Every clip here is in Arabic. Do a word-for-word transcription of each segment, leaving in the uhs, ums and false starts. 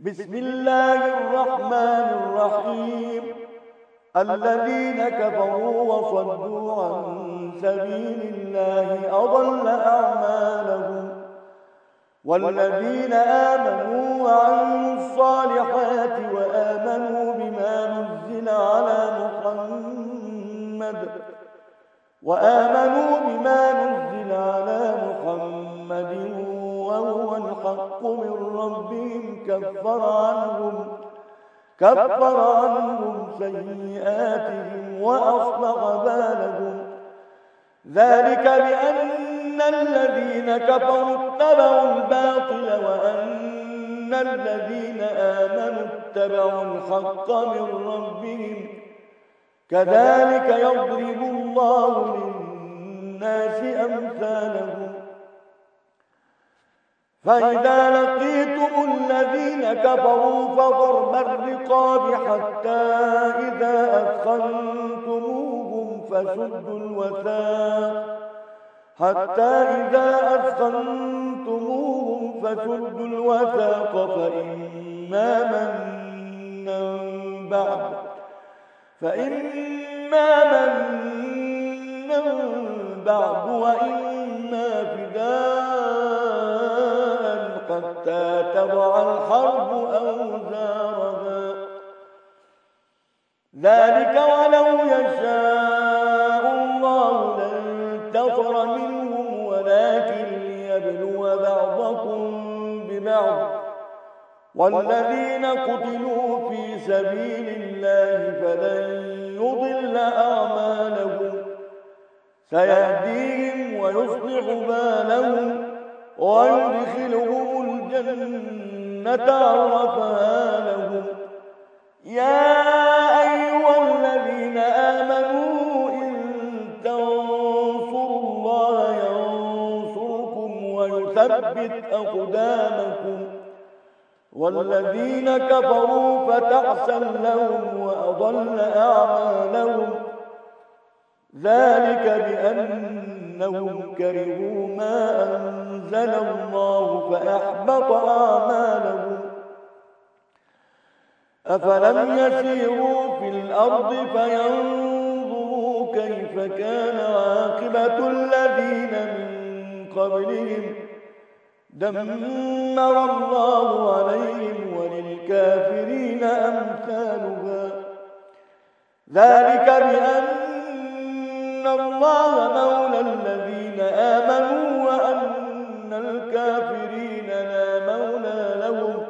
بسم الله الرحمن الرحيم. الذين كفروا وصدوا عن سبيل الله أضل أعمالهم، والذين آمنوا وعملوا الصالحات وآمنوا بما نزل على محمد وآمنوا بما نزل على محمد وهو الحق من ربهم كفر عنهم كفر عنهم سيئاتهم وأصلح بالهم. ذلك بأن الذين كفروا اتبعوا الباطل وأن الذين آمنوا اتبعوا الحق من ربهم. كذلك يضرب الله للناس أمثالهم. فإذا لقيتم الذين كفروا فضرب الرقاب حتى إذا أثخنتموهم فسدوا الوثاق حتى إذا أثخنتموهم فسدوا الوثاق فإما منا بعد فإما منا بعد وإما فداء حتى تضع الحرب أوزارها. ذلك ولو يشاء الله لانتصر منهم ولكن ليبلو بعضكم ببعض. والذين قتلوا في سبيل الله فلن يضل أعمالهم سيهديهم ويصلح بالهم ويدخلهم الجنة عرفها لهم. يا أيها الذين آمنوا إن تنصروا الله ينصركم ويثبت أقدامكم. والذين كفروا فتعسا لهم وأضل أعمالهم. ذلك بأنهم كرهوا ما أنزل الله فأحبط أعمالهم. أفلم يسيروا في الأرض فينظروا كيف كان عاقبة الذين من قبلهم. دمر الله عليهم وللكافرين أمثالها. ذلك بأن الله مولى الذين آمنوا وأن الكافرين لا مولى لهم.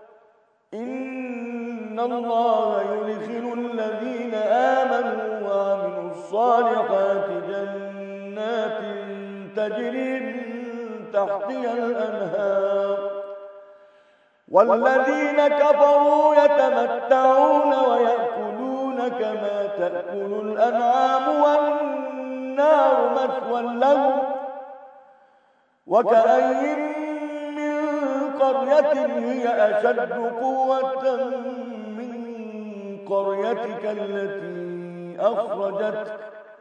إن الله يدخل الذين آمنوا وعملوا الصالحات جنات تجري من تحتها الأنهار. والذين كفروا يتمتعون ويأكلون كما تأكل الأنعام والنار مثوى لهم. وكأين من قرية هي أشد قوة من قريتك التي أخرجتك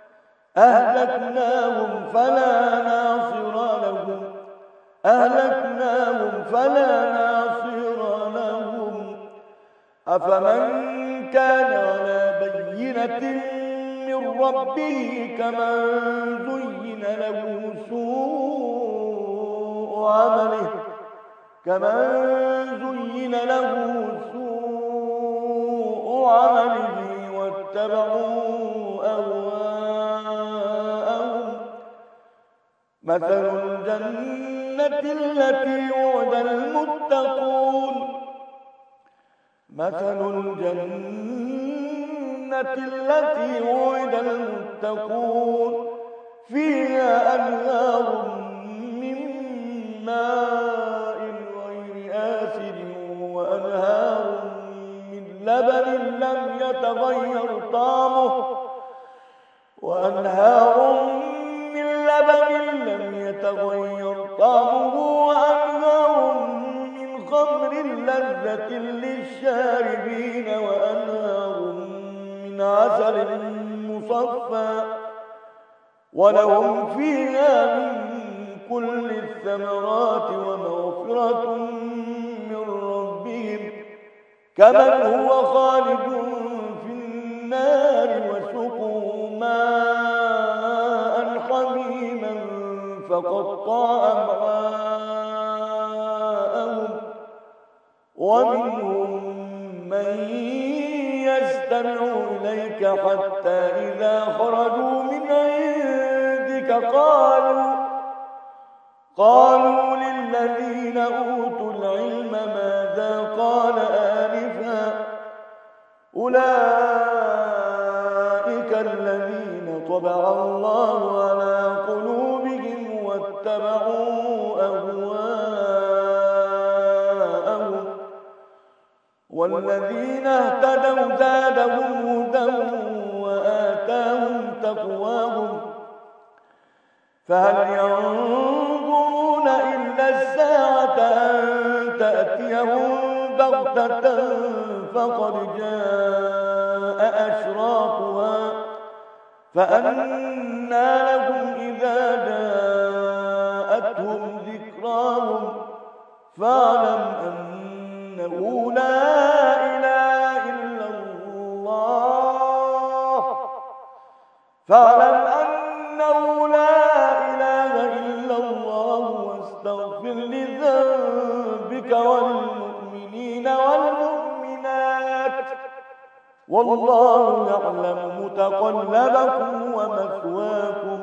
أهلكناهم فلا ناصر لهم أهلكناهم فلا ناصر لهم. أفمن كان على بينة من ربه كمن زين له سوء عمله كمن زين له سوء عمله واتبعوا أهواءهم. مثل الجنة التي وعد المتقون مثل الجنة التي وعد المتقون فيها أنهار من ماء غير آسن وأنهار من لبن لم يتغير طعمه وأنهار من لبن لم يتغير طعمه وأنهار من خمر لذة للشاربين وأنهار من عسل مصفى ولهم فيها من كل الثمرات ومغفرة من ربهم كمن هو خالد في النار وسقوا ماء حميما فقطع أمعاءهم ومنهم من يستمع إليك حتى إذا خرجوا من عندك قالوا قالوا للذين أوتوا العلم ماذا قال آنفا أولئك الذين طبع الله على قلوبهم واتبعوا أهواءهم والذين اهتدوا زادهم هدى وآتاهم تقواهم فهل ينظرون إلا الساعة أن تأتيهم بغتة فقد جاء أشراطها فأنى لهم إذا جاءتهم ذكراهم فاعلم أنه لا إله إلا الله فاعلم أنه لا إله إلا الله واستغفر لذنبك وللمؤمنين والمؤمنات والله يعلم متقلبكم ومثواكم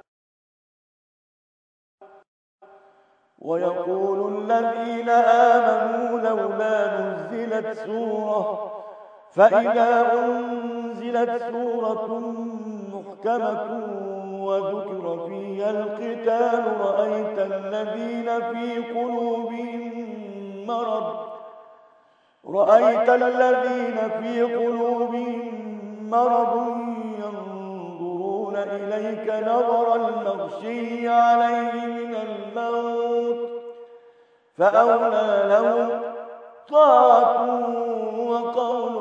ويقول الذين آمنوا لولا نزلت سورة فإذا أنزلت سورة محكمة وذكر فيها القتال رأيت الذين في قلوبهم مرض رأيت الذين في قلوبهم مرض ينظرون إليك نظر المغشي عليه من الموت فأولى لهم طاعة وقول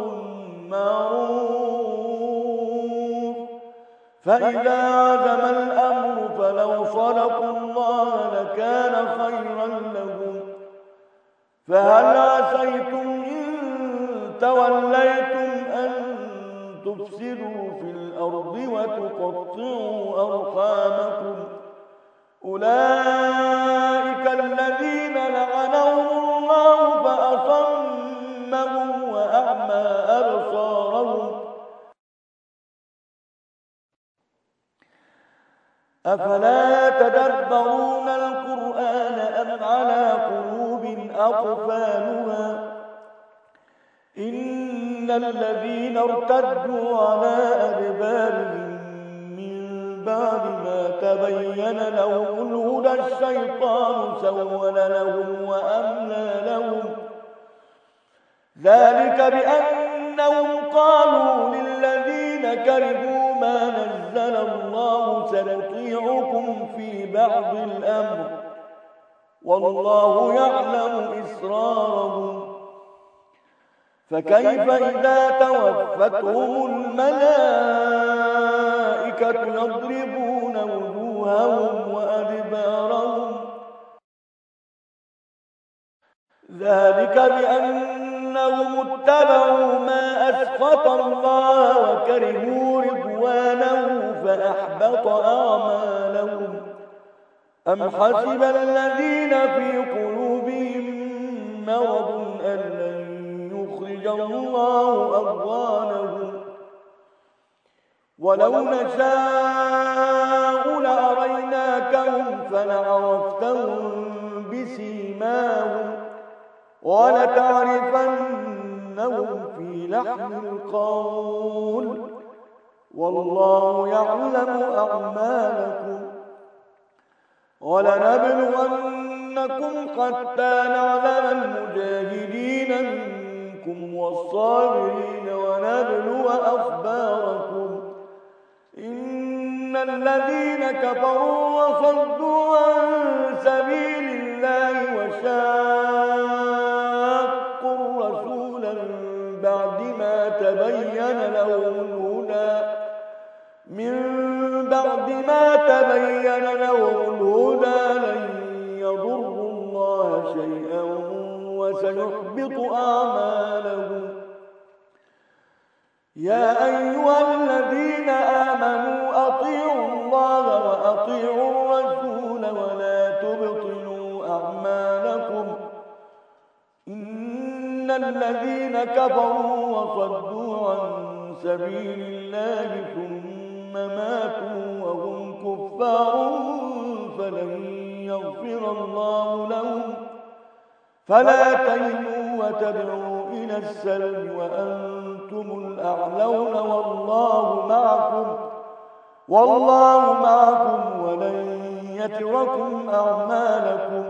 معروف فإذا عزم الأمر فلو صدقوا الله لكان خيرا لهم فهل عسيتم إن توليتم أن تفسدوا في الأرض وتقطعوا أرحامكم أولئك الذين لعنهم الله فأصمهم وأعمى أبصارهم أفلا يتدبرون القرآن أم على قلوب أقفالها إن الذين ارتدوا على أدبارهم من بعد ما تبين لهم الهدى الشيطان سول لهم وأملى لهم ذلك بأنهم قالوا للذين كرهوا ما نزل الله سنطيعكم في بعض الأمر والله يعلم إسرارهم فكيف إذا توفتهم الملائكة يضربون وجوههم وأدبارهم ذلك بأنهم اتبعوا ما أسخط الله وكرهوا رضوانه فأحبط أعمالهم أم حسب الذين في قلوبهم مرض أن لن يخرج الله أضغانهم ولو نشاء لأريناكهم فلعرفتهم بسيماهم ولتعرفنهم في لحن القول والله يعلم أعمالكم ولنبلونكم حتى نعلم المجاهدين منكم والصابرين ونبلو أخباركم إن الذين كفروا وصدوا عن سبيل الله وشاقوا الرسول بعد ما تبين لهم الهدى من بعد ما تبين لهم الهدى لن يضروا الله شيئا وسيحبط أعمالهم. يا أيها الذين آمنوا أطيعوا الله وأطيعوا الرسول ولا تبطلوا أعمالكم. إن الذين كفروا وصدوا عن سبيل الله ثم ماتوا وهم كفار فلن يغفر الله لهم. فلا تهنوا وتدعوا إلى السلم وأنتم الأعلون والله معكم والله معكم ولن يتركم أعمالكم.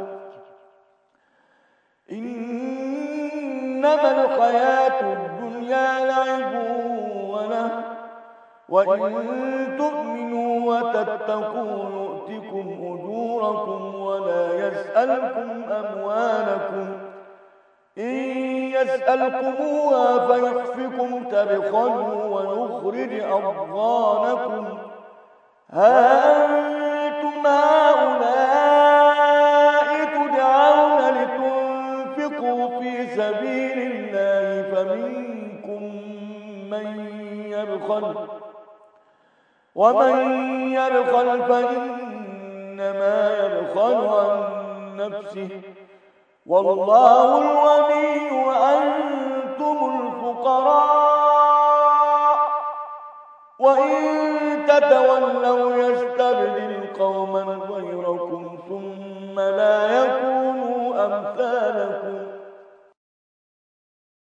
إنما الحياة الدنيا لعب وله وإن تؤمنوا وتتقوا يؤتكم أجوركم ولا يسألكم أموالكم. إن يسألكموها فيحفكم تبخلوا ويخرج أضغانكم. ها أنتم هؤلاء تدعون لتنفقوا في سبيل الله فمنكم من يبخل ومن يبخل فإنما يبخل عن نفسه والله الغني وأنتم الفقراء. وإن تتولوا يستبدل قوما غيركم ثم لا يكونوا أمثالكم.